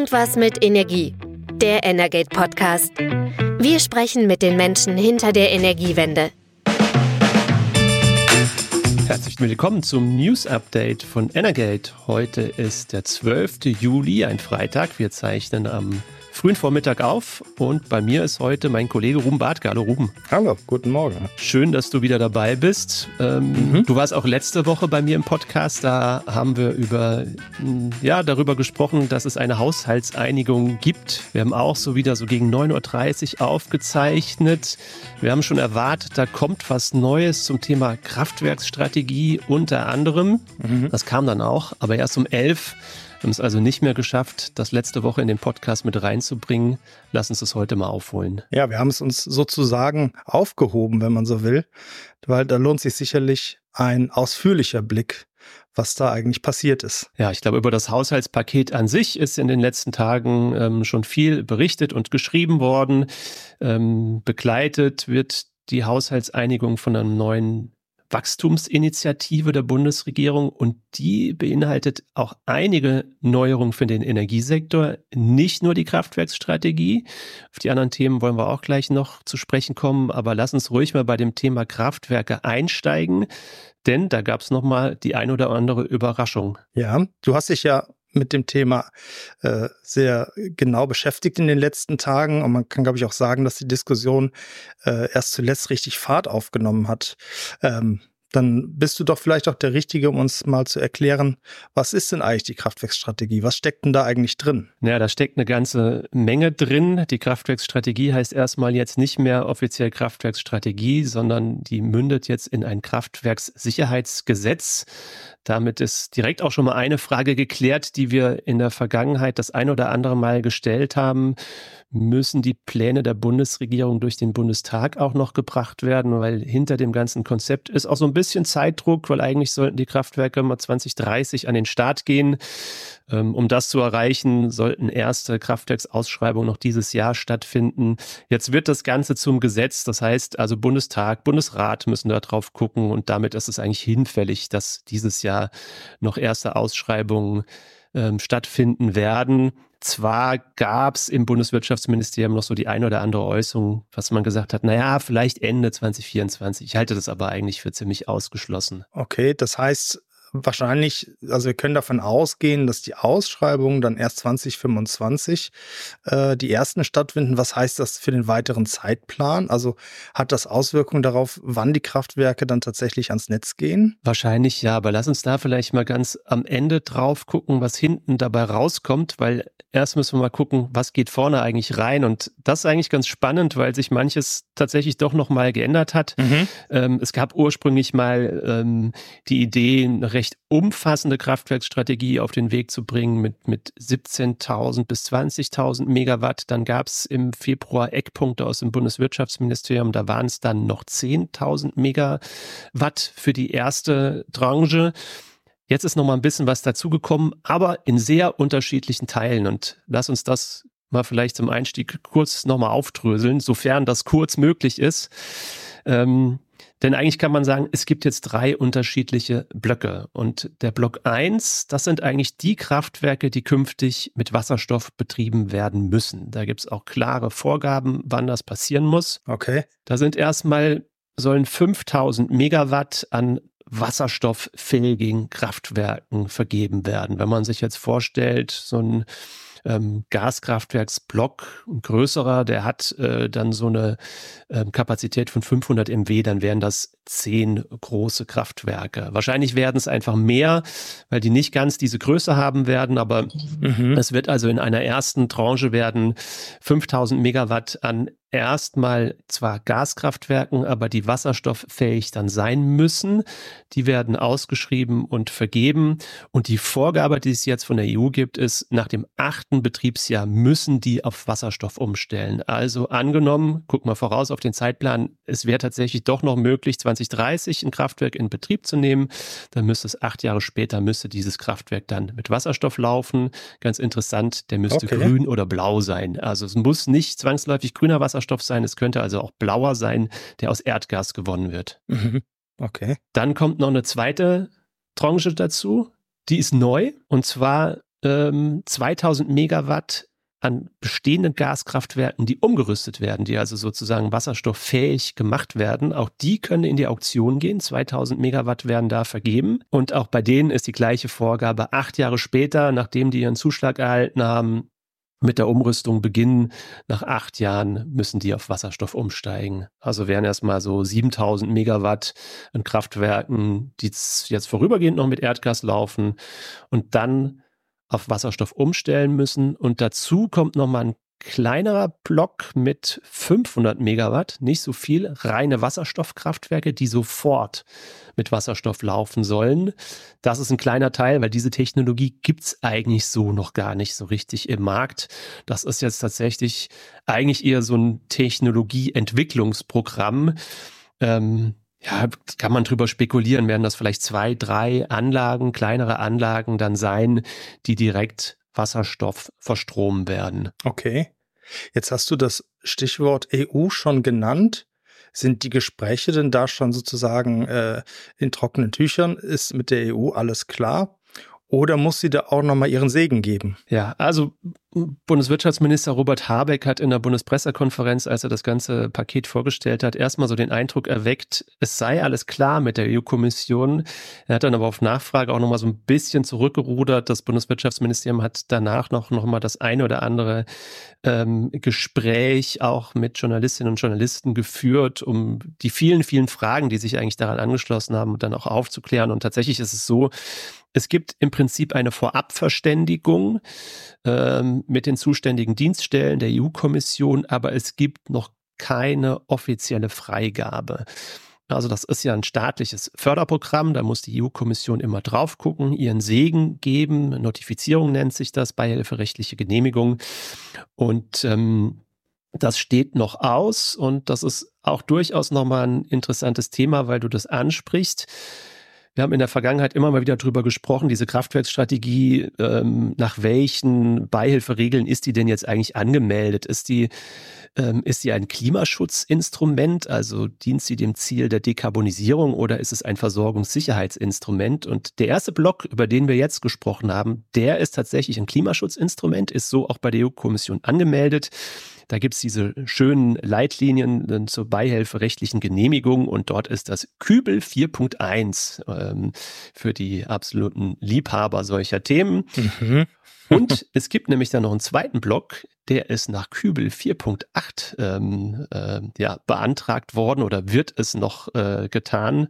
Irgendwas mit Energie. Der Energate Podcast. Wir sprechen mit den Menschen hinter der Energiewende. Herzlich willkommen zum News Update von Energate. Heute ist der 12. Juli, ein Freitag. Wir zeichnen am frühen Vormittag auf und bei mir ist heute mein Kollege Ruben Bartke. Hallo Ruben. Hallo, guten Morgen. Schön, dass du wieder dabei bist. Du warst auch letzte Woche bei mir im Podcast. Da haben wir darüber gesprochen, dass es eine Haushaltseinigung gibt. Wir haben auch wieder so gegen 9.30 Uhr aufgezeichnet. Wir haben schon erwartet, da kommt was Neues zum Thema Kraftwerksstrategie unter anderem. Das kam dann auch, aber erst um 11 Uhr. Wir haben es also nicht mehr geschafft, das letzte Woche in den Podcast mit reinzubringen. Lass uns das heute mal aufholen. Ja, wir haben es uns sozusagen aufgehoben, wenn man so will, weil da lohnt sich sicherlich ein ausführlicher Blick, was da eigentlich passiert ist. Ja, ich glaube, über das Haushaltspaket an sich ist in den letzten Tagen schon viel berichtet und geschrieben worden. Begleitet wird die Haushaltseinigung von einer neuen Wachstumsinitiative der Bundesregierung und die beinhaltet auch einige Neuerungen für den Energiesektor, nicht nur die Kraftwerksstrategie. Auf die anderen Themen wollen wir auch gleich noch zu sprechen kommen, aber lass uns ruhig mal bei dem Thema Kraftwerke einsteigen, denn da gab es nochmal die ein oder andere Überraschung. Ja, du hast dich ja mit dem Thema sehr genau beschäftigt in den letzten Tagen. Und man kann, glaube ich, auch sagen, dass die Diskussion erst zuletzt richtig Fahrt aufgenommen hat. Dann bist du doch vielleicht auch der Richtige, um uns mal zu erklären, was ist denn eigentlich die Kraftwerksstrategie? Was steckt denn da eigentlich drin? Ja, da steckt eine ganze Menge drin. Die Kraftwerksstrategie heißt erstmal jetzt nicht mehr offiziell Kraftwerksstrategie, sondern die mündet jetzt in ein Kraftwerkssicherheitsgesetz. Damit ist direkt auch schon mal eine Frage geklärt, die wir in der Vergangenheit das ein oder andere Mal gestellt haben. Müssen die Pläne der Bundesregierung durch den Bundestag auch noch gebracht werden? Weil hinter dem ganzen Konzept ist auch so ein bisschen Zeitdruck, weil eigentlich sollten die Kraftwerke mal 2030 an den Start gehen. Um das zu erreichen, sollten erste Kraftwerksausschreibungen noch dieses Jahr stattfinden. Jetzt wird das Ganze zum Gesetz. Das heißt also Bundestag, Bundesrat müssen da drauf gucken und damit ist es eigentlich hinfällig, dass dieses Jahr noch erste Ausschreibungen stattfinden werden. Zwar gab es im Bundeswirtschaftsministerium noch so die ein oder andere Äußerung, was man gesagt hat, naja, vielleicht Ende 2024. Ich halte das aber eigentlich für ziemlich ausgeschlossen. Okay, das heißt wahrscheinlich, also wir können davon ausgehen, dass die Ausschreibungen dann erst 2025 die ersten stattfinden. Was heißt das für den weiteren Zeitplan? Also hat das Auswirkungen darauf, wann die Kraftwerke dann tatsächlich ans Netz gehen? Wahrscheinlich ja, aber lass uns da vielleicht mal ganz am Ende drauf gucken, was hinten dabei rauskommt, weil erst müssen wir mal gucken, was geht vorne eigentlich rein und das ist eigentlich ganz spannend, weil sich manches tatsächlich doch nochmal geändert hat. Es gab ursprünglich mal die Idee, eine recht umfassende Kraftwerksstrategie auf den Weg zu bringen mit 17.000 bis 20.000 Megawatt. Dann gab es im Februar Eckpunkte aus dem Bundeswirtschaftsministerium, da waren es dann noch 10.000 Megawatt für die erste Tranche. Jetzt ist noch mal ein bisschen was dazugekommen, aber in sehr unterschiedlichen Teilen. Und lass uns das mal vielleicht zum Einstieg kurz nochmal aufdröseln, sofern das kurz möglich ist. Denn eigentlich kann man sagen, es gibt jetzt 3 unterschiedliche Blöcke. Und der Block 1, das sind eigentlich die Kraftwerke, die künftig mit Wasserstoff betrieben werden müssen. Da gibt es auch klare Vorgaben, wann das passieren muss. Okay. Da sollen 5.000 Megawatt an wasserstofffähigen Kraftwerken vergeben werden. Wenn man sich jetzt vorstellt, so ein Gaskraftwerksblock, ein größerer, der hat dann so eine Kapazität von 500 MW, dann wären das 10 große Kraftwerke. Wahrscheinlich werden es einfach mehr, weil die nicht ganz diese Größe haben werden, aber es wird also in einer ersten Tranche werden 5.000 Megawatt an erstmal zwar Gaskraftwerken, aber die wasserstofffähig dann sein müssen. Die werden ausgeschrieben und vergeben. Und die Vorgabe, die es jetzt von der EU gibt, ist, nach dem 8. Betriebsjahr müssen die auf Wasserstoff umstellen. Also angenommen, guck mal voraus auf den Zeitplan, es wäre tatsächlich doch noch möglich, 2030 ein Kraftwerk in Betrieb zu nehmen. Dann müsste es 8 Jahre später, müsste dieses Kraftwerk dann mit Wasserstoff laufen. Ganz interessant, der müsste grün oder blau sein. Also es muss nicht zwangsläufig grüner Wasserstoff sein, es könnte also auch blauer sein, der aus Erdgas gewonnen wird. Okay. Dann kommt noch eine zweite Tranche dazu, die ist neu und zwar 2000 Megawatt an bestehenden Gaskraftwerken, die umgerüstet werden, die also sozusagen wasserstofffähig gemacht werden. Auch die können in die Auktion gehen. 2000 Megawatt werden da vergeben. Und auch bei denen ist die gleiche Vorgabe. 8 Jahre später, nachdem die ihren Zuschlag erhalten haben, mit der Umrüstung beginnen. Nach 8 Jahren müssen die auf Wasserstoff umsteigen. Also wären erstmal so 7000 Megawatt an Kraftwerken, die jetzt vorübergehend noch mit Erdgas laufen und dann auf Wasserstoff umstellen müssen. Und dazu kommt nochmal ein kleinerer Block mit 500 Megawatt, nicht so viel, reine Wasserstoffkraftwerke, die sofort mit Wasserstoff laufen sollen. Das ist ein kleiner Teil, weil diese Technologie gibt es eigentlich so noch gar nicht so richtig im Markt. Das ist jetzt tatsächlich eigentlich eher so ein Technologieentwicklungsprogramm. Ja, kann man drüber spekulieren, werden das vielleicht 2, 3 Anlagen, kleinere Anlagen dann sein, die direkt Wasserstoff verstromen werden. Okay. Jetzt hast du das Stichwort EU schon genannt. Sind die Gespräche denn da schon sozusagen in trockenen Tüchern? Ist mit der EU alles klar? Oder muss sie da auch nochmal ihren Segen geben? Ja, also Bundeswirtschaftsminister Robert Habeck hat in der Bundespressekonferenz, als er das ganze Paket vorgestellt hat, erstmal so den Eindruck erweckt, es sei alles klar mit der EU-Kommission. Er hat dann aber auf Nachfrage auch nochmal so ein bisschen zurückgerudert. Das Bundeswirtschaftsministerium hat danach noch mal das eine oder andere Gespräch auch mit Journalistinnen und Journalisten geführt, um die vielen, vielen Fragen, die sich eigentlich daran angeschlossen haben, dann auch aufzuklären. Und tatsächlich ist es so, es gibt im Prinzip eine Vorabverständigung mit den zuständigen Dienststellen der EU-Kommission, aber es gibt noch keine offizielle Freigabe. Also das ist ja ein staatliches Förderprogramm, da muss die EU-Kommission immer drauf gucken, ihren Segen geben, Notifizierung nennt sich das, beihilferechtliche Genehmigung. Und das steht noch aus und das ist auch durchaus nochmal ein interessantes Thema, weil du das ansprichst. Wir haben in der Vergangenheit immer mal wieder drüber gesprochen, diese Kraftwerksstrategie, nach welchen Beihilferegeln ist die denn jetzt eigentlich angemeldet? Ist die ein Klimaschutzinstrument, also dient sie dem Ziel der Dekarbonisierung oder ist es ein Versorgungssicherheitsinstrument? Und der erste Block, über den wir jetzt gesprochen haben, der ist tatsächlich ein Klimaschutzinstrument, ist so auch bei der EU-Kommission angemeldet. Da gibt es diese schönen Leitlinien zur beihilferechtlichen Genehmigung und dort ist das Kübel 4.1 für die absoluten Liebhaber solcher Themen. Mhm. Und es gibt nämlich dann noch einen zweiten Block, der ist nach Kübel 4.8 beantragt worden oder wird es noch getan.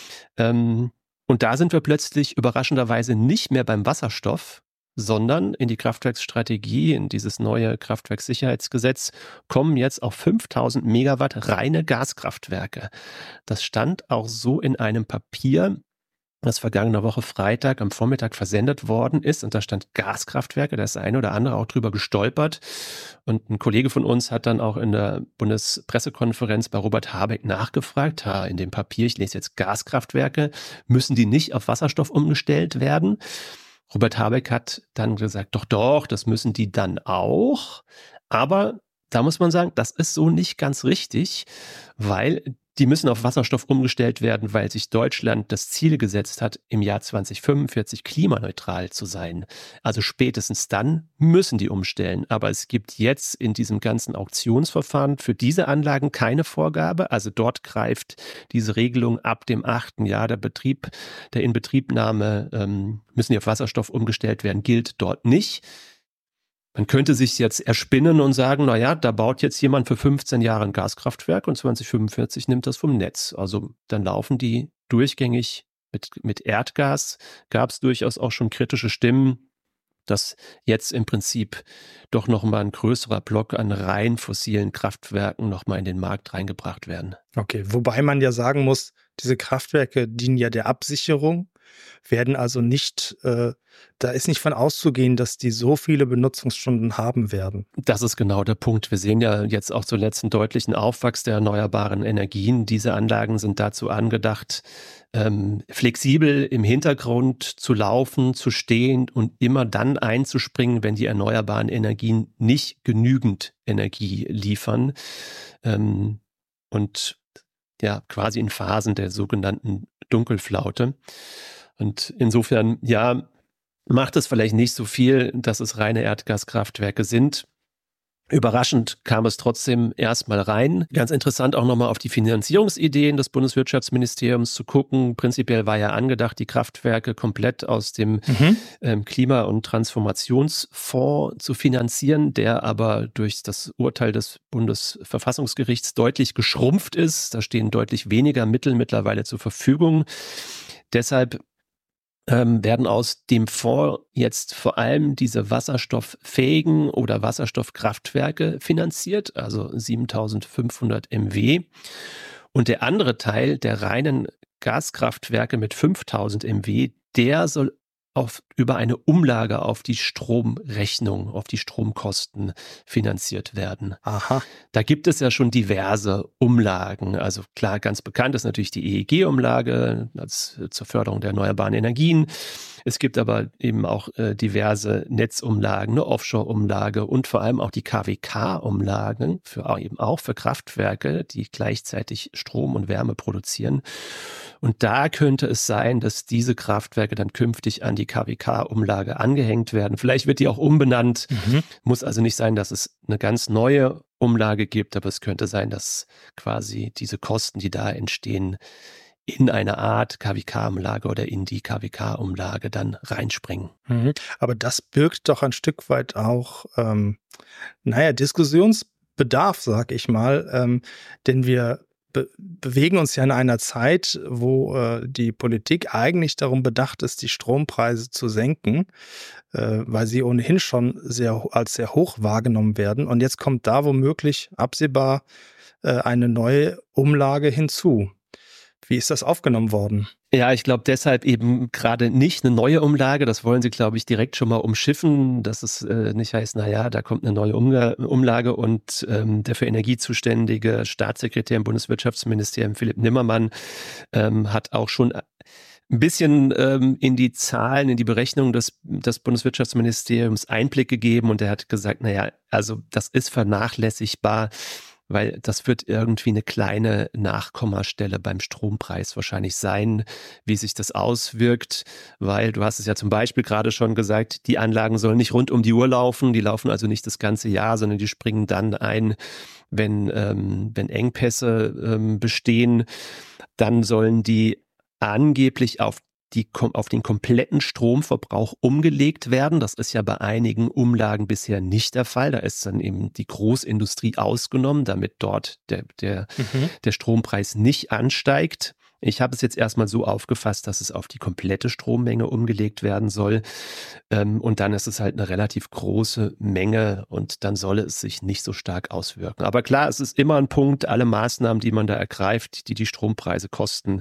Und da sind wir plötzlich überraschenderweise nicht mehr beim Wasserstoff, sondern in die Kraftwerksstrategie, in dieses neue Kraftwerkssicherheitsgesetz, kommen jetzt auf 5000 Megawatt reine Gaskraftwerke. Das stand auch so in einem Papier, das vergangene Woche Freitag am Vormittag versendet worden ist. Und da stand Gaskraftwerke, da ist der eine oder andere auch drüber gestolpert. Und ein Kollege von uns hat dann auch in der Bundespressekonferenz bei Robert Habeck nachgefragt, in dem Papier, ich lese jetzt Gaskraftwerke, müssen die nicht auf Wasserstoff umgestellt werden? Robert Habeck hat dann gesagt, doch, das müssen die dann auch. Aber da muss man sagen, das ist so nicht ganz richtig, weil die müssen auf Wasserstoff umgestellt werden, weil sich Deutschland das Ziel gesetzt hat, im Jahr 2045 klimaneutral zu sein. Also spätestens dann müssen die umstellen. Aber es gibt jetzt in diesem ganzen Auktionsverfahren für diese Anlagen keine Vorgabe. Also dort greift diese Regelung ab dem 8. Jahr der Inbetriebnahme, müssen die auf Wasserstoff umgestellt werden, gilt dort nicht. Man könnte sich jetzt erspinnen und sagen, da baut jetzt jemand für 15 Jahre ein Gaskraftwerk und 2045 nimmt das vom Netz. Also dann laufen die durchgängig mit Erdgas. Gab es durchaus auch schon kritische Stimmen, dass jetzt im Prinzip doch nochmal ein größerer Block an rein fossilen Kraftwerken nochmal in den Markt reingebracht werden. Okay, wobei man ja sagen muss, diese Kraftwerke dienen ja der Absicherung, werden also nicht, da ist nicht von auszugehen, dass die so viele Benutzungsstunden haben werden. Das ist genau der Punkt. Wir sehen ja jetzt auch zuletzt einen deutlichen Aufwachs der erneuerbaren Energien. Diese Anlagen sind dazu angedacht, flexibel im Hintergrund zu laufen, zu stehen und immer dann einzuspringen, wenn die erneuerbaren Energien nicht genügend Energie liefern. Und ja, quasi in Phasen der sogenannten Dunkelflaute. Und insofern, macht es vielleicht nicht so viel, dass es reine Erdgaskraftwerke sind. Überraschend kam es trotzdem erstmal rein. Ganz interessant auch nochmal auf die Finanzierungsideen des Bundeswirtschaftsministeriums zu gucken. Prinzipiell war ja angedacht, die Kraftwerke komplett aus dem Klima- und Transformationsfonds zu finanzieren, der aber durch das Urteil des Bundesverfassungsgerichts deutlich geschrumpft ist. Da stehen deutlich weniger Mittel mittlerweile zur Verfügung. Deshalb werden aus dem Fonds jetzt vor allem diese wasserstofffähigen oder Wasserstoffkraftwerke finanziert, also 7500 MW. Und der andere Teil der reinen Gaskraftwerke mit 5000 MW, der soll über eine Umlage auf die Stromrechnung, auf die Stromkosten finanziert werden. Aha. Da gibt es ja schon diverse Umlagen. Also klar, ganz bekannt ist natürlich die EEG-Umlage zur Förderung der erneuerbaren Energien. Es gibt aber eben auch diverse Netzumlagen, eine Offshore-Umlage und vor allem auch die KWK-Umlagen, eben auch für Kraftwerke, die gleichzeitig Strom und Wärme produzieren. Und da könnte es sein, dass diese Kraftwerke dann künftig an die KWK-Umlage angehängt werden. Vielleicht wird die auch umbenannt. Muss also nicht sein, dass es eine ganz neue Umlage gibt, aber es könnte sein, dass quasi diese Kosten, die da entstehen, in eine Art KWK-Umlage oder in die KWK-Umlage dann reinspringen. Aber das birgt doch ein Stück weit auch, Diskussionsbedarf, sag ich mal, denn wir bewegen uns ja in einer Zeit, wo die Politik eigentlich darum bedacht ist, die Strompreise zu senken, weil sie ohnehin schon als sehr hoch wahrgenommen werden. Und jetzt kommt da womöglich absehbar eine neue Umlage hinzu. Wie ist das aufgenommen worden? Ja, ich glaube deshalb eben gerade nicht eine neue Umlage. Das wollen sie, glaube ich, direkt schon mal umschiffen, dass es nicht heißt, naja, da kommt eine neue Umlage und der für Energie zuständige Staatssekretär im Bundeswirtschaftsministerium, Philipp Nimmermann, hat auch schon ein bisschen in die Zahlen, in die Berechnungen des Bundeswirtschaftsministeriums Einblick gegeben und er hat gesagt, naja, also das ist vernachlässigbar, weil das wird irgendwie eine kleine Nachkommastelle beim Strompreis wahrscheinlich sein, wie sich das auswirkt, weil du hast es ja zum Beispiel gerade schon gesagt, die Anlagen sollen nicht rund um die Uhr laufen, die laufen also nicht das ganze Jahr, sondern die springen dann ein, wenn Engpässe bestehen, dann sollen die angeblich auf den kompletten Stromverbrauch umgelegt werden. Das ist ja bei einigen Umlagen bisher nicht der Fall. Da ist dann eben die Großindustrie ausgenommen, damit dort der Strompreis nicht ansteigt. Ich habe es jetzt erstmal so aufgefasst, dass es auf die komplette Strommenge umgelegt werden soll. Und dann ist es halt eine relativ große Menge und dann solle es sich nicht so stark auswirken. Aber klar, es ist immer ein Punkt, alle Maßnahmen, die man da ergreift, die Strompreise kosten,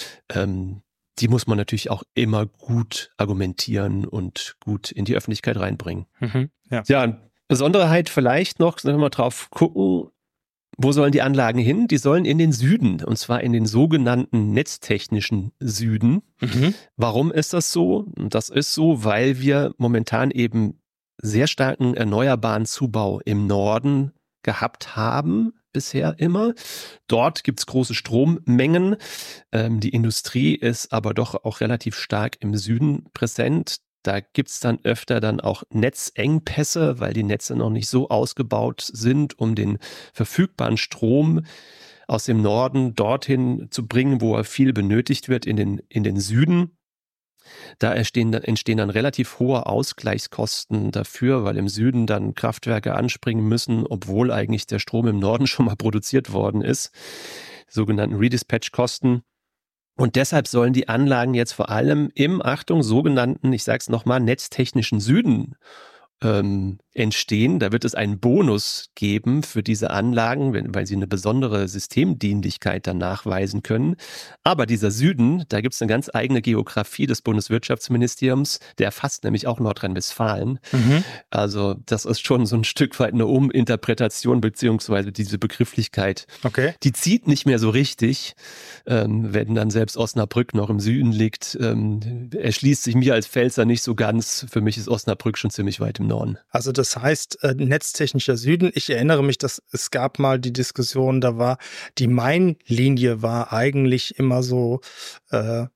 die muss man natürlich auch immer gut argumentieren und gut in die Öffentlichkeit reinbringen. Ja, eine Besonderheit vielleicht noch, wenn wir mal drauf gucken, wo sollen die Anlagen hin? Die sollen in den Süden, und zwar in den sogenannten netztechnischen Süden. Warum ist das so? Das ist so, weil wir momentan eben sehr starken erneuerbaren Zubau im Norden gehabt haben, bisher immer. Dort gibt es große Strommengen. Die Industrie ist aber doch auch relativ stark im Süden präsent. Da gibt es dann öfter dann auch Netzengpässe, weil die Netze noch nicht so ausgebaut sind, um den verfügbaren Strom aus dem Norden dorthin zu bringen, wo er viel benötigt wird, in den Süden. Da entstehen dann relativ hohe Ausgleichskosten dafür, weil im Süden dann Kraftwerke anspringen müssen, obwohl eigentlich der Strom im Norden schon mal produziert worden ist. Sogenannten Redispatch-Kosten. Und deshalb sollen die Anlagen jetzt vor allem im, Achtung, sogenannten, ich sage es nochmal, netztechnischen Süden entstehen. Da wird es einen Bonus geben für diese Anlagen, weil sie eine besondere Systemdienlichkeit dann nachweisen können. Aber dieser Süden, da gibt es eine ganz eigene Geografie des Bundeswirtschaftsministeriums, der erfasst nämlich auch Nordrhein-Westfalen. Also das ist schon so ein Stück weit eine Uminterpretation beziehungsweise diese Begrifflichkeit. Okay. Die zieht nicht mehr so richtig, wenn dann selbst Osnabrück noch im Süden liegt. Erschließt sich mir als Pfälzer nicht so ganz. Für mich ist Osnabrück schon ziemlich weit im Norden. Also das heißt, netztechnischer Süden, ich erinnere mich, dass es gab mal die Diskussion, da war die Main-Linie war eigentlich immer so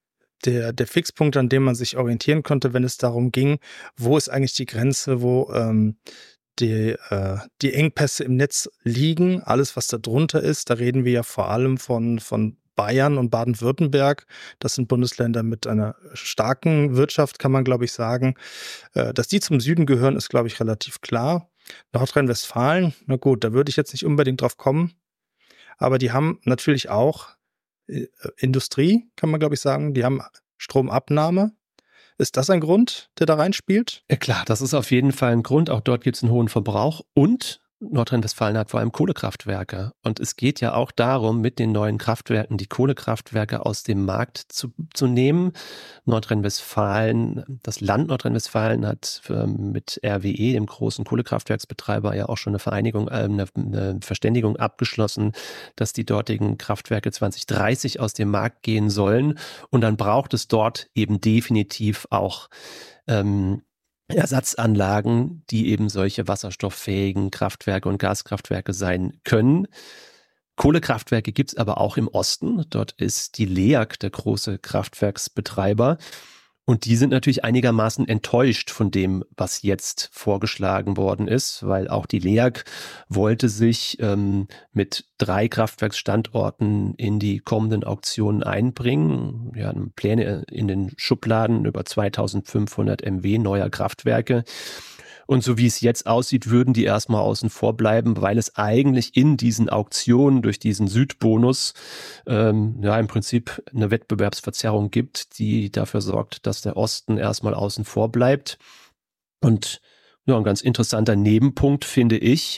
der Fixpunkt, an dem man sich orientieren konnte, wenn es darum ging, wo ist eigentlich die Grenze, wo die Engpässe im Netz liegen. Alles, was da drunter ist, da reden wir ja vor allem von Bayern und Baden-Württemberg. Das sind Bundesländer mit einer starken Wirtschaft, kann man, glaube ich, sagen. Dass die zum Süden gehören, ist, glaube ich, relativ klar. Nordrhein-Westfalen, na gut, da würde ich jetzt nicht unbedingt drauf kommen. Aber die haben natürlich auch Industrie, kann man, glaube ich, sagen. Die haben Stromabnahme. Ist das ein Grund, der da reinspielt? Ja klar, das ist auf jeden Fall ein Grund. Auch dort gibt es einen hohen Verbrauch und Nordrhein-Westfalen hat vor allem Kohlekraftwerke. Und es geht ja auch darum, mit den neuen Kraftwerken die Kohlekraftwerke aus dem Markt zu nehmen. Nordrhein-Westfalen, das Land Nordrhein-Westfalen hat mit RWE, dem großen Kohlekraftwerksbetreiber, ja auch schon eine Verständigung abgeschlossen, dass die dortigen Kraftwerke 2030 aus dem Markt gehen sollen. Und dann braucht es dort eben definitiv auch Ersatzanlagen, die eben solche wasserstofffähigen Kraftwerke und Gaskraftwerke sein können. Kohlekraftwerke gibt es aber auch im Osten. Dort ist die LEAG der große Kraftwerksbetreiber. Und die sind natürlich einigermaßen enttäuscht von dem, was jetzt vorgeschlagen worden ist, weil auch die LEAG wollte sich mit 3 Kraftwerksstandorten in die kommenden Auktionen einbringen. Wir haben Pläne in den Schubladen über 2500 MW neuer Kraftwerke. Und so wie es jetzt aussieht, würden die erstmal außen vor bleiben, weil es eigentlich in diesen Auktionen durch diesen Südbonus im Prinzip eine Wettbewerbsverzerrung gibt, die dafür sorgt, dass der Osten erstmal außen vor bleibt. Und ja, ein ganz interessanter Nebenpunkt finde ich,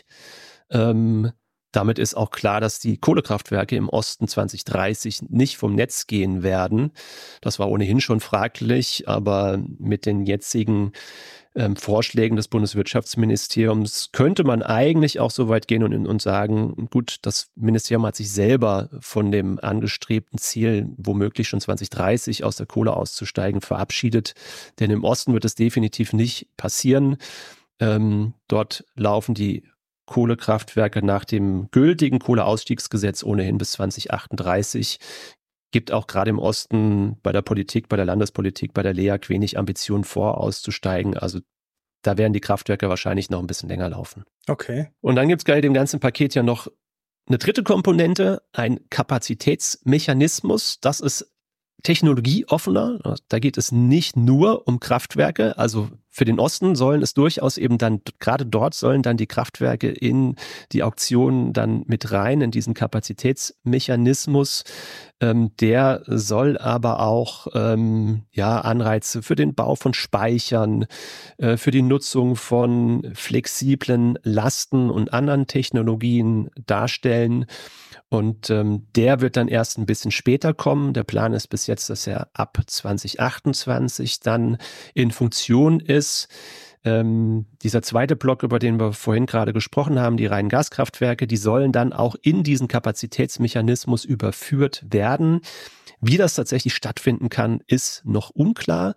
damit ist auch klar, dass die Kohlekraftwerke im Osten 2030 nicht vom Netz gehen werden. Das war ohnehin schon fraglich, aber mit den jetzigen Vorschlägen des Bundeswirtschaftsministeriums könnte man eigentlich auch so weit gehen und sagen, gut, das Ministerium hat sich selber von dem angestrebten Ziel, womöglich schon 2030 aus der Kohle auszusteigen, verabschiedet. Denn im Osten wird es definitiv nicht passieren. Dort laufen die Kohlekraftwerke nach dem gültigen Kohleausstiegsgesetz ohnehin bis 2038. Gibt auch gerade im Osten bei der Politik, bei der Landespolitik, bei der LEAG wenig Ambitionen vor, auszusteigen. Also da werden die Kraftwerke wahrscheinlich noch ein bisschen länger laufen. Okay. Und dann gibt es bei dem ganzen Paket ja noch eine dritte Komponente, ein Kapazitätsmechanismus. Das ist technologieoffener. Da geht es nicht nur um Kraftwerke. Also für den Osten sollen es durchaus eben dann, gerade dort sollen dann die Kraftwerke in die Auktionen dann mit rein, in diesen Kapazitätsmechanismus. Der soll aber auch Anreize für den Bau von Speichern, für die Nutzung von flexiblen Lasten und anderen Technologien darstellen. Und der wird dann erst ein bisschen später kommen. Der Plan ist bis jetzt, dass er ab 2028 dann in Funktion ist. Dieser zweite Block, über den wir vorhin gerade gesprochen haben, die reinen Gaskraftwerke, die sollen dann auch in diesen Kapazitätsmechanismus überführt werden. Wie das tatsächlich stattfinden kann, ist noch unklar.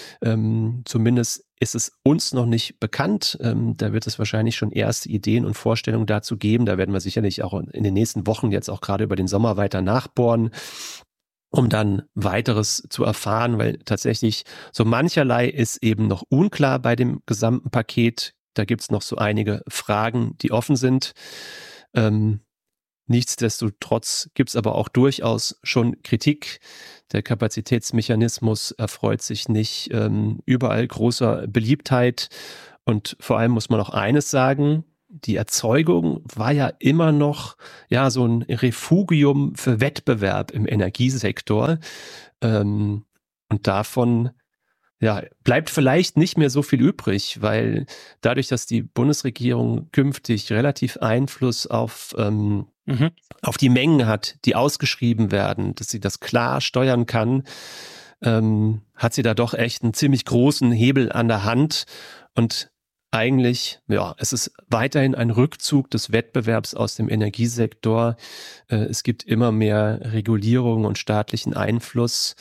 Zumindest ist es uns noch nicht bekannt. Da wird es wahrscheinlich schon erste Ideen und Vorstellungen dazu geben. Da werden wir sicherlich auch in den nächsten Wochen jetzt auch gerade über den Sommer weiter nachbohren, um dann weiteres zu erfahren, weil tatsächlich so mancherlei ist eben noch unklar bei dem gesamten Paket. Da gibt es noch so einige Fragen, die offen sind. Nichtsdestotrotz gibt es aber auch durchaus schon Kritik. Der Kapazitätsmechanismus erfreut sich nicht überall großer Beliebtheit. Und vor allem muss man auch eines sagen, die Erzeugung war ja immer noch so ein Refugium für Wettbewerb im Energiesektor. Und davon bleibt vielleicht nicht mehr so viel übrig, weil dadurch, dass die Bundesregierung künftig relativ Einfluss auf die Mengen hat, die ausgeschrieben werden, dass sie das klar steuern kann, hat sie da doch echt einen ziemlich großen Hebel an der Hand. Und eigentlich, es ist weiterhin ein Rückzug des Wettbewerbs aus dem Energiesektor. Es gibt immer mehr Regulierung und staatlichen Einfluss.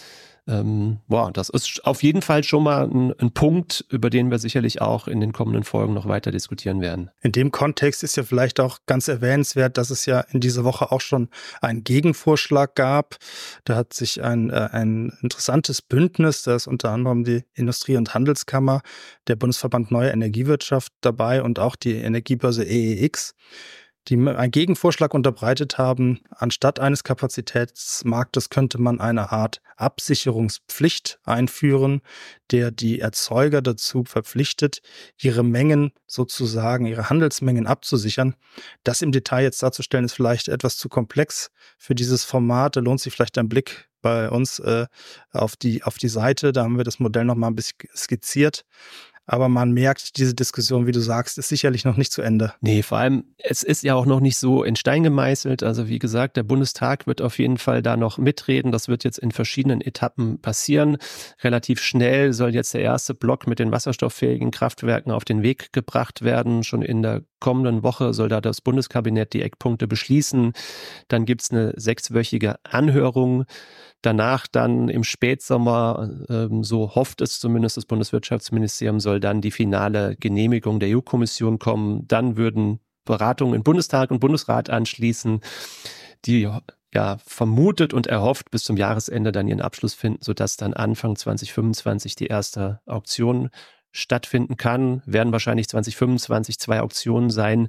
Das ist auf jeden Fall schon mal ein Punkt, über den wir sicherlich auch in den kommenden Folgen noch weiter diskutieren werden. In dem Kontext ist ja vielleicht auch ganz erwähnenswert, dass es ja in dieser Woche auch schon einen Gegenvorschlag gab. Da hat sich ein interessantes Bündnis, da ist unter anderem die Industrie- und Handelskammer, der Bundesverband Neue Energiewirtschaft dabei und auch die Energiebörse EEX, die einen Gegenvorschlag unterbreitet haben. Anstatt eines Kapazitätsmarktes könnte man eine Art Absicherungspflicht einführen, der die Erzeuger dazu verpflichtet, ihre Mengen sozusagen, ihre Handelsmengen abzusichern. Das im Detail jetzt darzustellen, ist vielleicht etwas zu komplex für dieses Format. Da lohnt sich vielleicht ein Blick bei uns auf die Seite. Da haben wir das Modell nochmal ein bisschen skizziert. Aber man merkt, diese Diskussion, wie du sagst, ist sicherlich noch nicht zu Ende. Nee, vor allem, es ist ja auch noch nicht so in Stein gemeißelt. Also wie gesagt, der Bundestag wird auf jeden Fall da noch mitreden. Das wird jetzt in verschiedenen Etappen passieren. Relativ schnell soll jetzt der erste Block mit den wasserstofffähigen Kraftwerken auf den Weg gebracht werden. Schon in der kommenden Woche soll da das Bundeskabinett die Eckpunkte beschließen. Dann gibt es eine 6-wöchige Anhörung. Danach dann im Spätsommer, so hofft es zumindest das Bundeswirtschaftsministerium, soll dann die finale Genehmigung der EU-Kommission kommen. Dann würden Beratungen im Bundestag und Bundesrat anschließen, die ja vermutet und erhofft bis zum Jahresende dann ihren Abschluss finden, sodass dann Anfang 2025 die erste Auktion stattfinden kann. Werden wahrscheinlich 2025 2 Auktionen sein.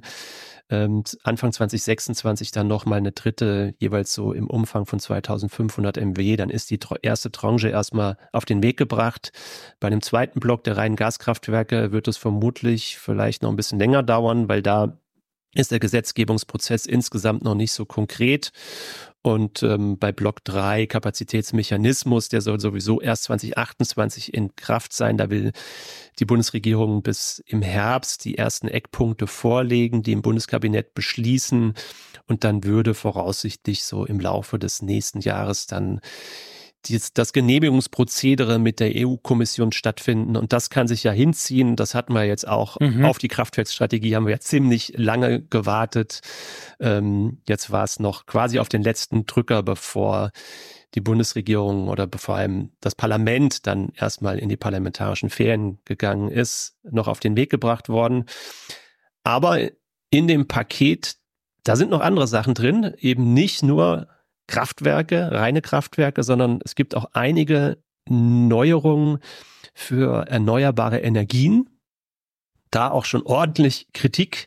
Anfang 2026 dann nochmal eine dritte, jeweils so im Umfang von 2500 MW. Dann ist die erste Tranche erstmal auf den Weg gebracht. Bei dem zweiten Block der reinen Gaskraftwerke wird es vermutlich vielleicht noch ein bisschen länger dauern, weil da ist der Gesetzgebungsprozess insgesamt noch nicht so konkret. Und bei Block 3 Kapazitätsmechanismus, der soll sowieso erst 2028 in Kraft sein. Da will die Bundesregierung bis im Herbst die ersten Eckpunkte vorlegen, die im Bundeskabinett beschließen. Und dann würde voraussichtlich so im Laufe des nächsten Jahres dann das Genehmigungsprozedere mit der EU-Kommission stattfinden. Und das kann sich ja hinziehen. Das hatten wir jetzt auch auf die Kraftwerksstrategie, haben wir ja ziemlich lange gewartet. Jetzt war es noch quasi auf den letzten Drücker, bevor die Bundesregierung oder vor allem das Parlament dann erstmal in die parlamentarischen Ferien gegangen ist, noch auf den Weg gebracht worden. Aber in dem Paket, da sind noch andere Sachen drin, eben nicht nur Kraftwerke, reine Kraftwerke, sondern es gibt auch einige Neuerungen für erneuerbare Energien. Da auch schon ordentlich Kritik.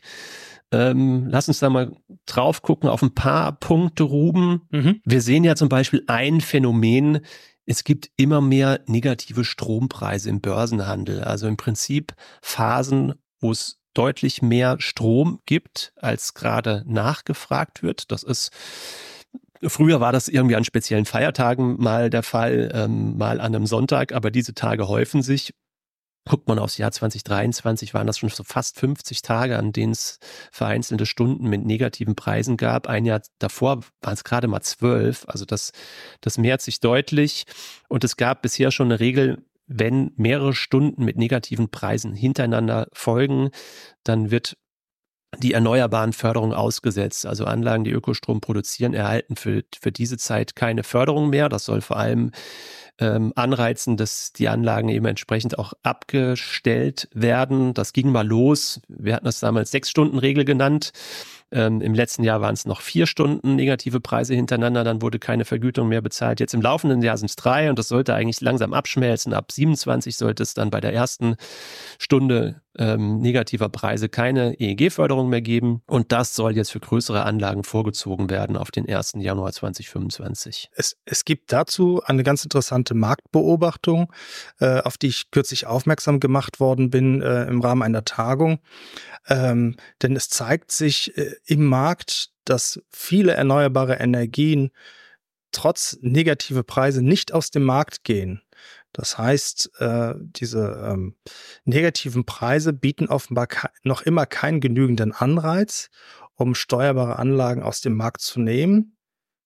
Lass uns da mal drauf gucken auf ein paar Punkte, Ruben. Wir sehen ja zum Beispiel ein Phänomen. Es gibt immer mehr negative Strompreise im Börsenhandel. Also im Prinzip Phasen, wo es deutlich mehr Strom gibt, als gerade nachgefragt wird. Früher war das irgendwie an speziellen Feiertagen mal der Fall, mal an einem Sonntag, aber diese Tage häufen sich. Guckt man aufs Jahr 2023, waren das schon so fast 50 Tage, an denen es vereinzelte Stunden mit negativen Preisen gab. Ein Jahr davor waren es gerade mal 12, also das mehrt sich deutlich. Und es gab bisher schon eine Regel, wenn mehrere Stunden mit negativen Preisen hintereinander folgen, dann wird die erneuerbaren Förderung ausgesetzt. Also Anlagen, die Ökostrom produzieren, erhalten für diese Zeit keine Förderung mehr. Das soll vor allem anreizen, dass die Anlagen eben entsprechend auch abgestellt werden. Das ging mal los. Wir hatten das damals 6-Stunden-Regel genannt. Im letzten Jahr waren es noch 4 Stunden negative Preise hintereinander, dann wurde keine Vergütung mehr bezahlt. Jetzt im laufenden Jahr sind es 3 und das sollte eigentlich langsam abschmelzen. Ab 27 sollte es dann bei der ersten Stunde negativer Preise keine EEG-Förderung mehr geben. Und das soll jetzt für größere Anlagen vorgezogen werden auf den 1. Januar 2025. Es gibt dazu eine ganz interessante Marktbeobachtung, auf die ich kürzlich aufmerksam gemacht worden bin im Rahmen einer Tagung. Denn es zeigt sich im Markt, dass viele erneuerbare Energien trotz negative Preise nicht aus dem Markt gehen. Das heißt, diese negativen Preise bieten offenbar noch immer keinen genügenden Anreiz, um steuerbare Anlagen aus dem Markt zu nehmen.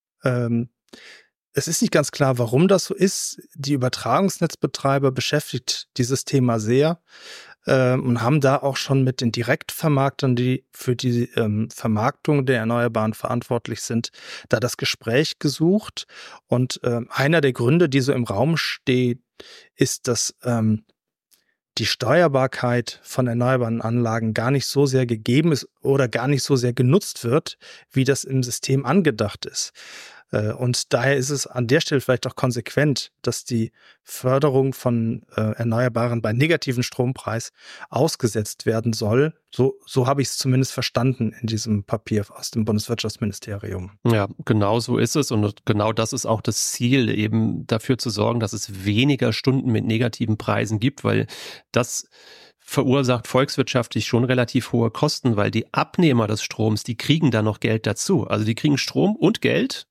Es ist nicht ganz klar, warum das so ist. Die Übertragungsnetzbetreiber beschäftigt dieses Thema sehr. und haben da auch schon mit den Direktvermarktern, die für die Vermarktung der Erneuerbaren verantwortlich sind, da das Gespräch gesucht. Und einer der Gründe, die so im Raum steht, ist, dass die Steuerbarkeit von erneuerbaren Anlagen gar nicht so sehr gegeben ist oder gar nicht so sehr genutzt wird, wie das im System angedacht ist. Und daher ist es an der Stelle vielleicht auch konsequent, dass die Förderung von Erneuerbaren bei negativen Strompreis ausgesetzt werden soll. So habe ich es zumindest verstanden in diesem Papier aus dem Bundeswirtschaftsministerium. Ja, genau so ist es und genau das ist auch das Ziel, eben dafür zu sorgen, dass es weniger Stunden mit negativen Preisen gibt, weil das verursacht volkswirtschaftlich schon relativ hohe Kosten, weil die Abnehmer des Stroms, die kriegen da noch Geld dazu. Also die kriegen Strom und Geld.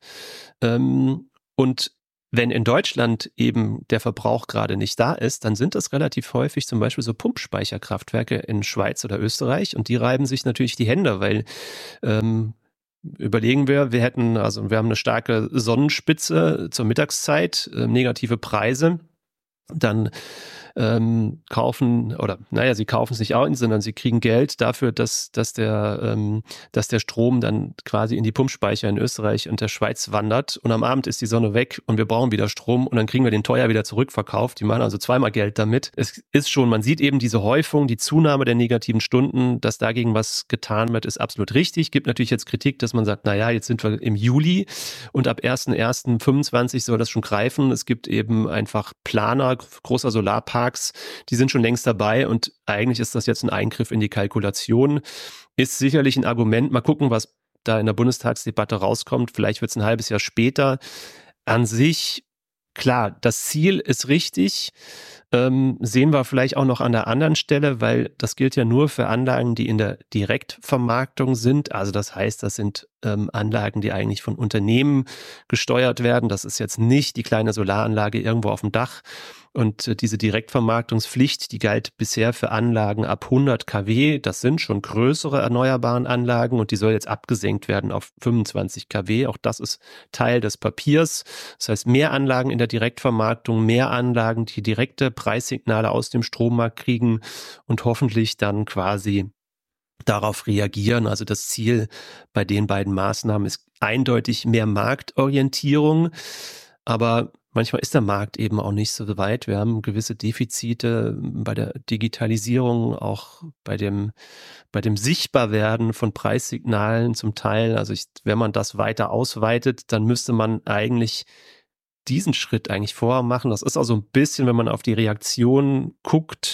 Und wenn in Deutschland eben der Verbrauch gerade nicht da ist, dann sind das relativ häufig zum Beispiel so Pumpspeicherkraftwerke in Schweiz oder Österreich und die reiben sich natürlich die Hände, weil überlegen wir haben eine starke Sonnenspitze zur Mittagszeit, negative Preise, dann sie kaufen es nicht ein, sondern sie kriegen Geld dafür, dass der Strom dann quasi in die Pumpspeicher in Österreich und der Schweiz wandert und am Abend ist die Sonne weg und wir brauchen wieder Strom und dann kriegen wir den teuer wieder zurückverkauft. Die machen also zweimal Geld damit. Es ist schon, man sieht eben diese Häufung, die Zunahme der negativen Stunden, dass dagegen was getan wird, ist absolut richtig. Gibt natürlich jetzt Kritik, dass man sagt, jetzt sind wir im Juli und ab 1.1.25 soll das schon greifen. Es gibt eben einfach Planer großer Solarparks, die sind schon längst dabei und eigentlich ist das jetzt ein Eingriff in die Kalkulation. Ist sicherlich ein Argument. Mal gucken, was da in der Bundestagsdebatte rauskommt. Vielleicht wird es ein halbes Jahr später. An sich, klar, das Ziel ist richtig. Sehen wir vielleicht auch noch an der anderen Stelle, weil das gilt ja nur für Anlagen, die in der Direktvermarktung sind. Also das heißt, das sind Anlagen, die eigentlich von Unternehmen gesteuert werden. Das ist jetzt nicht die kleine Solaranlage irgendwo auf dem Dach. Und diese Direktvermarktungspflicht, die galt bisher für Anlagen ab 100 kW. Das sind schon größere erneuerbaren Anlagen und die soll jetzt abgesenkt werden auf 25 kW. Auch das ist Teil des Papiers. Das heißt, mehr Anlagen in der Direktvermarktung, mehr Anlagen, die direkte Preissignale aus dem Strommarkt kriegen und hoffentlich dann quasi darauf reagieren. Also das Ziel bei den beiden Maßnahmen ist eindeutig mehr Marktorientierung, aber manchmal ist der Markt eben auch nicht so weit. Wir haben gewisse Defizite bei der Digitalisierung, auch bei dem Sichtbarwerden von Preissignalen zum Teil. Also wenn man das weiter ausweitet, dann müsste man eigentlich diesen Schritt eigentlich vorher machen. Das ist auch so ein bisschen, wenn man auf die Reaktion guckt,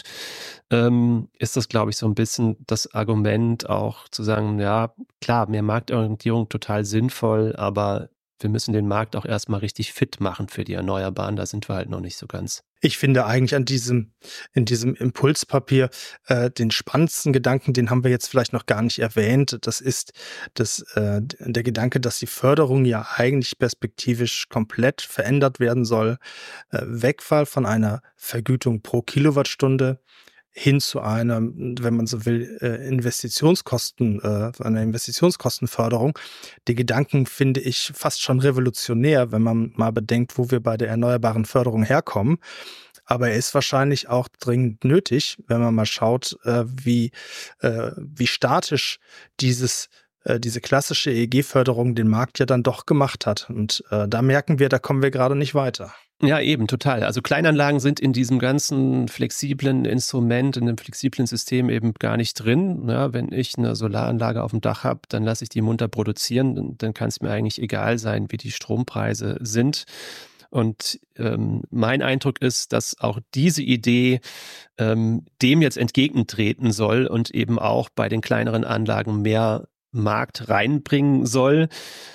ist das, glaube ich, so ein bisschen das Argument auch zu sagen, ja, klar, mehr Marktorientierung total sinnvoll, aber wir müssen den Markt auch erstmal richtig fit machen für die Erneuerbaren. Da sind wir halt noch nicht so ganz. Ich finde eigentlich in diesem Impulspapier den spannendsten Gedanken, den haben wir jetzt vielleicht noch gar nicht erwähnt. Das ist der Gedanke, dass die Förderung ja eigentlich perspektivisch komplett verändert werden soll. Wegfall von einer Vergütung pro Kilowattstunde hin zu einer, wenn man so will, einer Investitionskostenförderung. Die Gedanken finde ich fast schon revolutionär, wenn man mal bedenkt, wo wir bei der erneuerbaren Förderung herkommen. Aber er ist wahrscheinlich auch dringend nötig, wenn man mal schaut, wie statisch diese klassische EEG-Förderung den Markt ja dann doch gemacht hat. Und da merken wir, da kommen wir gerade nicht weiter. Ja, eben, total. Also Kleinanlagen sind in diesem ganzen flexiblen Instrument, in dem flexiblen System eben gar nicht drin. Ja, wenn ich eine Solaranlage auf dem Dach habe, dann lasse ich die munter produzieren. Dann kann es mir eigentlich egal sein, wie die Strompreise sind. Und mein Eindruck ist, dass auch diese Idee dem jetzt entgegentreten soll und eben auch bei den kleineren Anlagen mehr Markt reinbringen soll.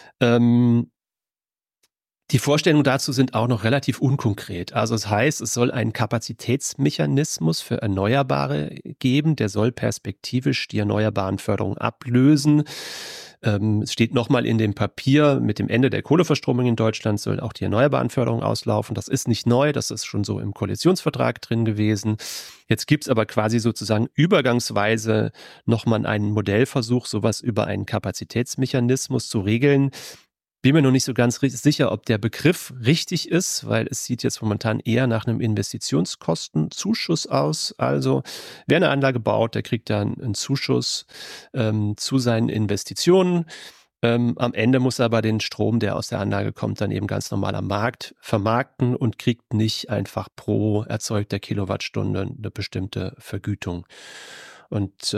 Die Vorstellungen dazu sind auch noch relativ unkonkret. Also das heißt, es soll einen Kapazitätsmechanismus für Erneuerbare geben, der soll perspektivisch die Erneuerbarenförderung ablösen. Es steht nochmal in dem Papier, mit dem Ende der Kohleverstromung in Deutschland soll auch die Erneuerbarenförderung auslaufen. Das ist nicht neu, das ist schon so im Koalitionsvertrag drin gewesen. Jetzt gibt es aber quasi sozusagen übergangsweise nochmal einen Modellversuch, sowas über einen Kapazitätsmechanismus zu regeln. Bin mir noch nicht so ganz sicher, ob der Begriff richtig ist, weil es sieht jetzt momentan eher nach einem Investitionskostenzuschuss aus. Also wer eine Anlage baut, der kriegt dann einen Zuschuss zu seinen Investitionen. Am Ende muss er aber den Strom, der aus der Anlage kommt, dann eben ganz normal am Markt vermarkten und kriegt nicht einfach pro erzeugter Kilowattstunde eine bestimmte Vergütung. Und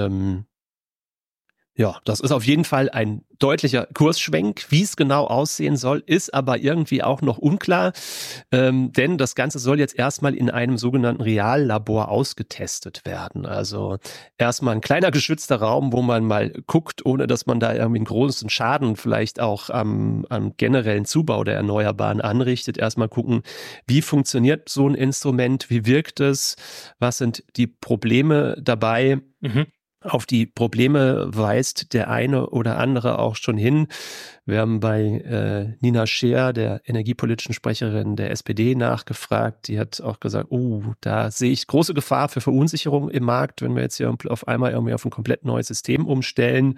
ja, das ist auf jeden Fall ein deutlicher Kursschwenk. Wie es genau aussehen soll, ist aber irgendwie auch noch unklar, denn das Ganze soll jetzt erstmal in einem sogenannten Reallabor ausgetestet werden. Also erstmal ein kleiner geschützter Raum, wo man mal guckt, ohne dass man da irgendwie einen großen Schaden vielleicht auch am generellen Zubau der Erneuerbaren anrichtet. Erstmal gucken, wie funktioniert so ein Instrument, wie wirkt es, was sind die Probleme dabei. Auf die Probleme weist der eine oder andere auch schon hin. Wir haben bei Nina Scheer, der energiepolitischen Sprecherin der SPD, nachgefragt. Die hat auch gesagt, da sehe ich große Gefahr für Verunsicherung im Markt, wenn wir jetzt hier auf einmal irgendwie auf ein komplett neues System umstellen.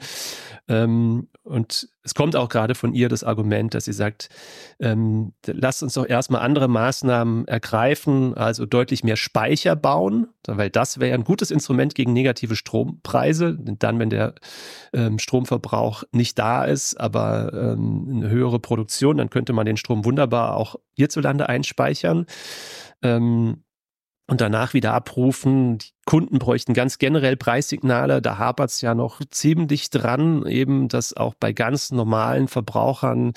Und es kommt auch gerade von ihr das Argument, dass sie sagt, lasst uns doch erstmal andere Maßnahmen ergreifen, also deutlich mehr Speicher bauen, weil das wäre ein gutes Instrument gegen negative Strompreise. Dann, wenn der Stromverbrauch nicht da ist, aber eine höhere Produktion, dann könnte man den Strom wunderbar auch hierzulande einspeichern. Und danach wieder abrufen. Die Kunden bräuchten ganz generell Preissignale. Da hapert es ja noch ziemlich dran, eben, dass auch bei ganz normalen Verbrauchern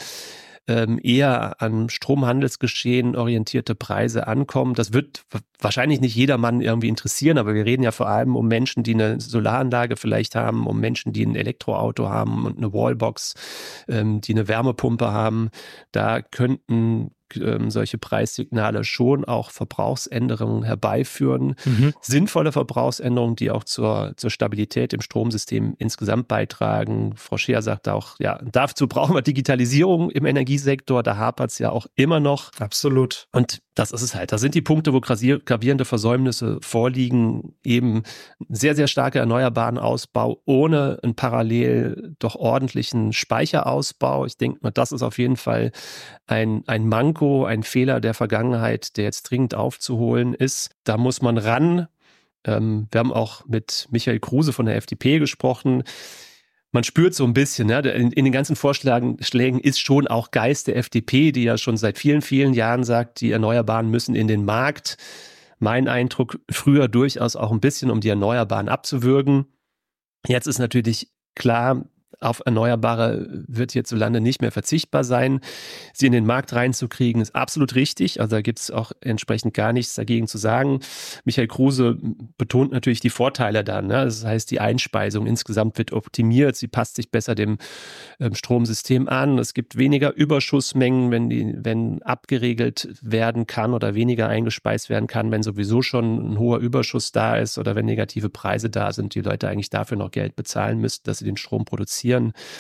eher an Stromhandelsgeschehen orientierte Preise ankommen. Das wird wahrscheinlich nicht jedermann irgendwie interessieren, aber wir reden ja vor allem um Menschen, die eine Solaranlage vielleicht haben, um Menschen, die ein Elektroauto haben und eine Wallbox, die eine Wärmepumpe haben. Da könnten solche Preissignale schon auch Verbrauchsänderungen herbeiführen. Sinnvolle Verbrauchsänderungen, die auch zur Stabilität im Stromsystem insgesamt beitragen. Frau Scheer sagt auch, ja, dazu brauchen wir Digitalisierung im Energiesektor. Da hapert es ja auch immer noch. Absolut. Und das ist es halt. Das sind die Punkte, wo gravierende Versäumnisse vorliegen. Eben sehr, sehr starker erneuerbaren Ausbau ohne einen parallel doch ordentlichen Speicherausbau. Ich denke mal, das ist auf jeden Fall ein Manko, ein Fehler der Vergangenheit, der jetzt dringend aufzuholen ist. Da muss man ran. Wir haben auch mit Michael Kruse von der FDP gesprochen. Man spürt so ein bisschen, ja, in den ganzen Vorschlägen ist schon auch Geist der FDP, die ja schon seit vielen, vielen Jahren sagt, die Erneuerbaren müssen in den Markt. Mein Eindruck, früher durchaus auch ein bisschen, um die Erneuerbaren abzuwürgen. Jetzt ist natürlich klar, auf Erneuerbare wird hierzulande nicht mehr verzichtbar sein. Sie in den Markt reinzukriegen, ist absolut richtig. Also da gibt es auch entsprechend gar nichts dagegen zu sagen. Michael Kruse betont natürlich die Vorteile dann. Ne? Das heißt, die Einspeisung insgesamt wird optimiert. Sie passt sich besser dem Stromsystem an. Es gibt weniger Überschussmengen, wenn abgeregelt werden kann oder weniger eingespeist werden kann, wenn sowieso schon ein hoher Überschuss da ist oder wenn negative Preise da sind, die Leute eigentlich dafür noch Geld bezahlen müssten, dass sie den Strom produzieren.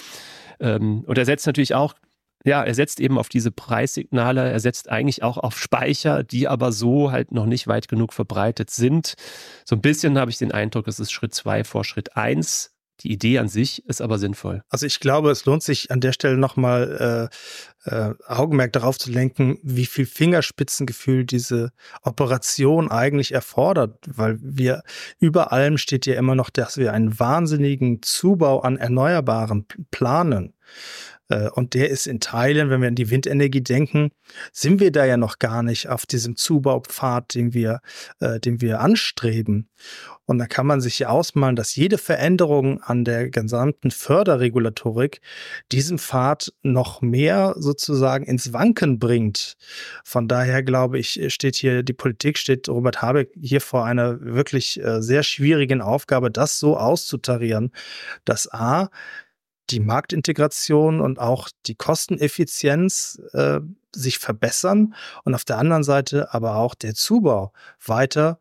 Und er setzt natürlich auch, er setzt eben auf diese Preissignale, er setzt eigentlich auch auf Speicher, die aber so halt noch nicht weit genug verbreitet sind. So ein bisschen habe ich den Eindruck, es ist Schritt 2 vor Schritt 1. Die Idee an sich ist aber sinnvoll. Also ich glaube, es lohnt sich an der Stelle nochmal Augenmerk darauf zu lenken, wie viel Fingerspitzengefühl diese Operation eigentlich erfordert, weil über allem steht ja immer noch, dass wir einen wahnsinnigen Zubau an Erneuerbaren planen. Und der ist in Teilen, wenn wir an die Windenergie denken, sind wir da ja noch gar nicht auf diesem Zubaupfad, den wir anstreben. Und da kann man sich ja ausmalen, dass jede Veränderung an der gesamten Förderregulatorik diesen Pfad noch mehr sozusagen ins Wanken bringt. Von daher glaube ich, die Politik steht Robert Habeck hier vor einer wirklich sehr schwierigen Aufgabe, das so auszutarieren, dass die Marktintegration und auch die Kosteneffizienz sich verbessern und auf der anderen Seite aber auch der Zubau weiter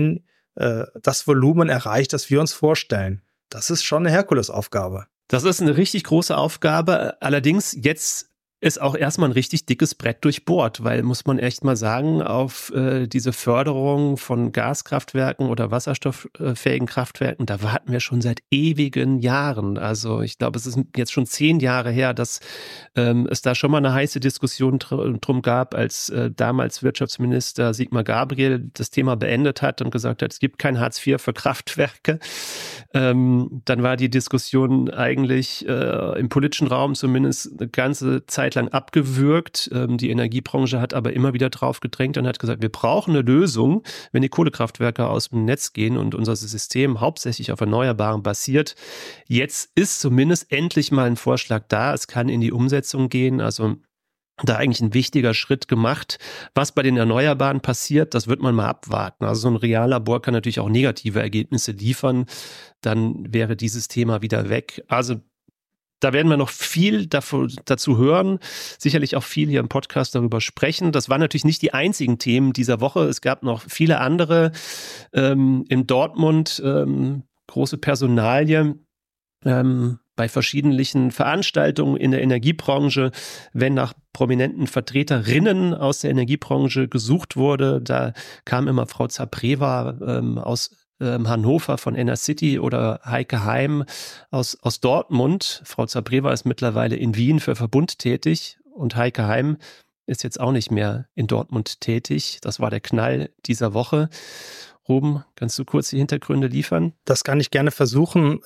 das Volumen erreicht, das wir uns vorstellen. Das ist schon eine Herkulesaufgabe. Das ist eine richtig große Aufgabe. Allerdings jetzt ist auch erstmal ein richtig dickes Brett durchbohrt, weil, muss man echt mal sagen, auf diese Förderung von Gaskraftwerken oder wasserstofffähigen Kraftwerken, da warten wir schon seit ewigen Jahren. Also ich glaube, es ist jetzt schon 10 Jahre her, dass es da schon mal eine heiße Diskussion drum gab, als damals Wirtschaftsminister Sigmar Gabriel das Thema beendet hat und gesagt hat, es gibt kein Hartz IV für Kraftwerke. Dann war die Diskussion eigentlich im politischen Raum zumindest eine ganze Zeit lang abgewürgt. Die Energiebranche hat aber immer wieder drauf gedrängt und hat gesagt, wir brauchen eine Lösung, wenn die Kohlekraftwerke aus dem Netz gehen und unser System hauptsächlich auf Erneuerbaren basiert. Jetzt ist zumindest endlich mal ein Vorschlag da. Es kann in die Umsetzung gehen. Also da eigentlich ein wichtiger Schritt gemacht. Was bei den Erneuerbaren passiert, das wird man mal abwarten. Also so ein Reallabor kann natürlich auch negative Ergebnisse liefern. Dann wäre dieses Thema wieder weg. Also da werden wir noch viel dazu hören, sicherlich auch viel hier im Podcast darüber sprechen. Das waren natürlich nicht die einzigen Themen dieser Woche. Es gab noch viele andere. In Dortmund große Personalie bei verschiedenen Veranstaltungen in der Energiebranche, wenn nach prominenten Vertreterinnen aus der Energiebranche gesucht wurde. Da kam immer Frau Zapreva aus Hannover von Enercity oder Heike Heim aus Dortmund. Frau Zapreva ist mittlerweile in Wien für Verbund tätig und Heike Heim ist jetzt auch nicht mehr in Dortmund tätig. Das war der Knall dieser Woche. Ruben, kannst du kurz die Hintergründe liefern? Das kann ich gerne versuchen.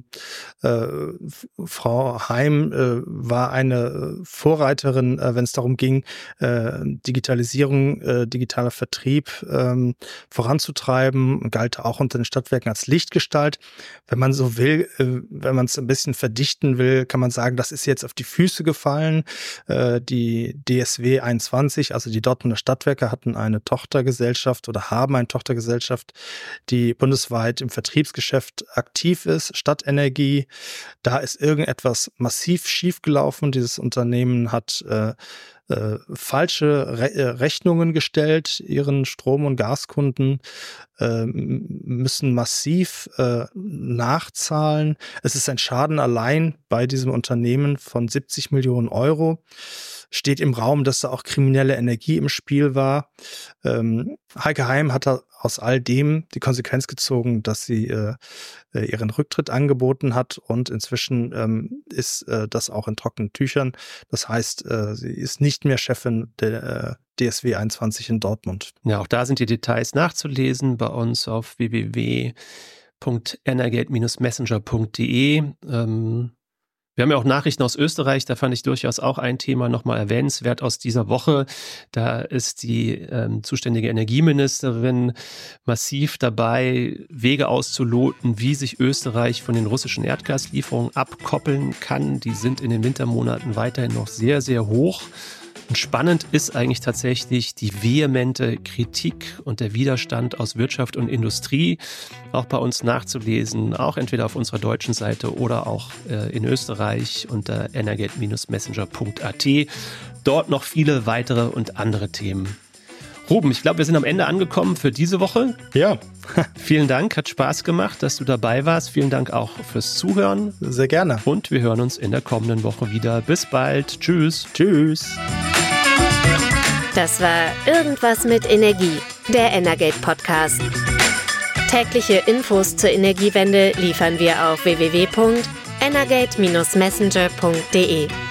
Frau Heim war eine Vorreiterin, wenn es darum ging, Digitalisierung, digitaler Vertrieb voranzutreiben, galt auch unter den Stadtwerken als Lichtgestalt. Wenn man so will, wenn man es ein bisschen verdichten will, kann man sagen, das ist jetzt auf die Füße gefallen. Die DSW 21, also die Dortmunder Stadtwerke, hatten eine Tochtergesellschaft oder haben eine Tochtergesellschaft, die bundesweit im Vertriebsgeschäft aktiv ist, Stadtenergie. Da ist irgendetwas massiv schiefgelaufen. Dieses Unternehmen hat falsche Rechnungen gestellt. Ihren Strom- und Gaskunden müssen massiv nachzahlen. Es ist ein Schaden allein bei diesem Unternehmen von 70 Millionen Euro. Steht im Raum, dass da auch kriminelle Energie im Spiel war. Heike Heim hat aus all dem die Konsequenz gezogen, dass sie ihren Rücktritt angeboten hat und inzwischen ist das auch in trockenen Tüchern. Das heißt, sie ist nicht mehr Chefin der DSW 21 in Dortmund. Ja, auch da sind die Details nachzulesen bei uns auf www.energate-messenger.de. Wir haben ja auch Nachrichten aus Österreich, da fand ich durchaus auch ein Thema nochmal erwähnenswert aus dieser Woche. Da ist die zuständige Energieministerin massiv dabei, Wege auszuloten, wie sich Österreich von den russischen Erdgaslieferungen abkoppeln kann. Die sind in den Wintermonaten weiterhin noch sehr, sehr hoch. Und spannend ist eigentlich tatsächlich die vehemente Kritik und der Widerstand aus Wirtschaft und Industrie, auch bei uns nachzulesen, auch entweder auf unserer deutschen Seite oder auch in Österreich unter energate-messenger.at. Dort noch viele weitere und andere Themen. Ruben, ich glaube, wir sind am Ende angekommen für diese Woche. Ja. Vielen Dank, hat Spaß gemacht, dass du dabei warst. Vielen Dank auch fürs Zuhören. Sehr gerne. Und wir hören uns in der kommenden Woche wieder. Bis bald. Tschüss. Tschüss. Das war Irgendwas mit Energie, der Energate-Podcast. Tägliche Infos zur Energiewende liefern wir auf www.energate-messenger.de.